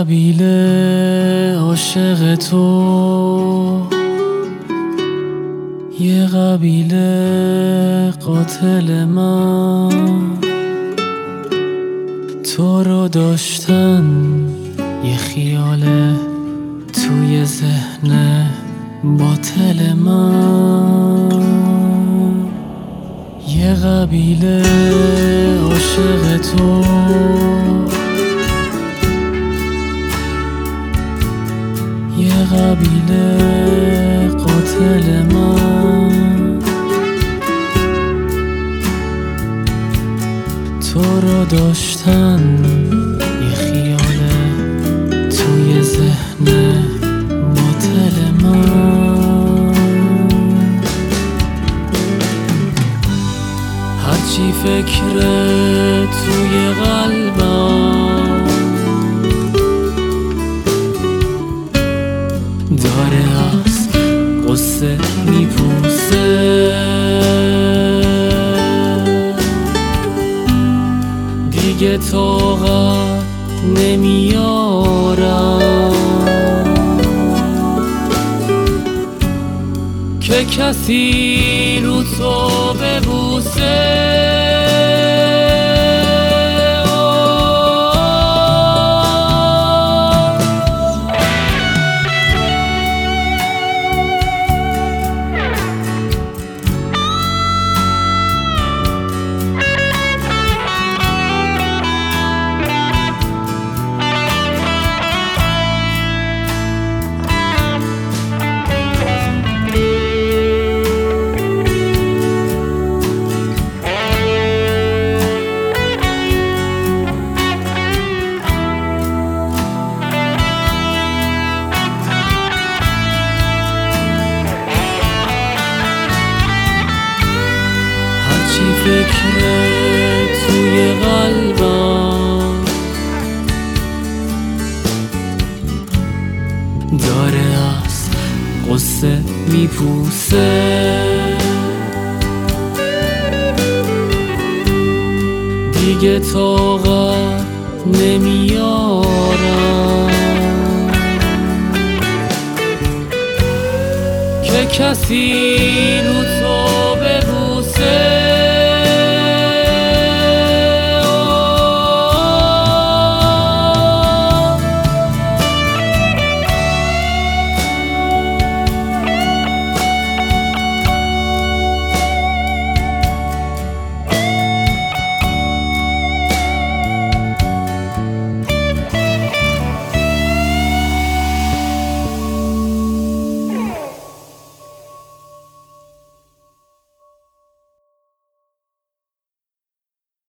قبیله عاشق تو، یه قبیله قاتل من. تو رو داشتن یه خیاله توی ذهن باطل من. یه قبیله عاشق تو، یه قبیله قاتل من. تو رو داشتن یه خیاله توی ذهن باطل من. هرچی فکر توی قلبم داره از قصه میپوسه، دیگه طاقت نمیارم که کسی رو تو ببوسه. فکر توی قلبم داره از قصه میپوسه، دیگه طاقت نمیارم که کسی رو تو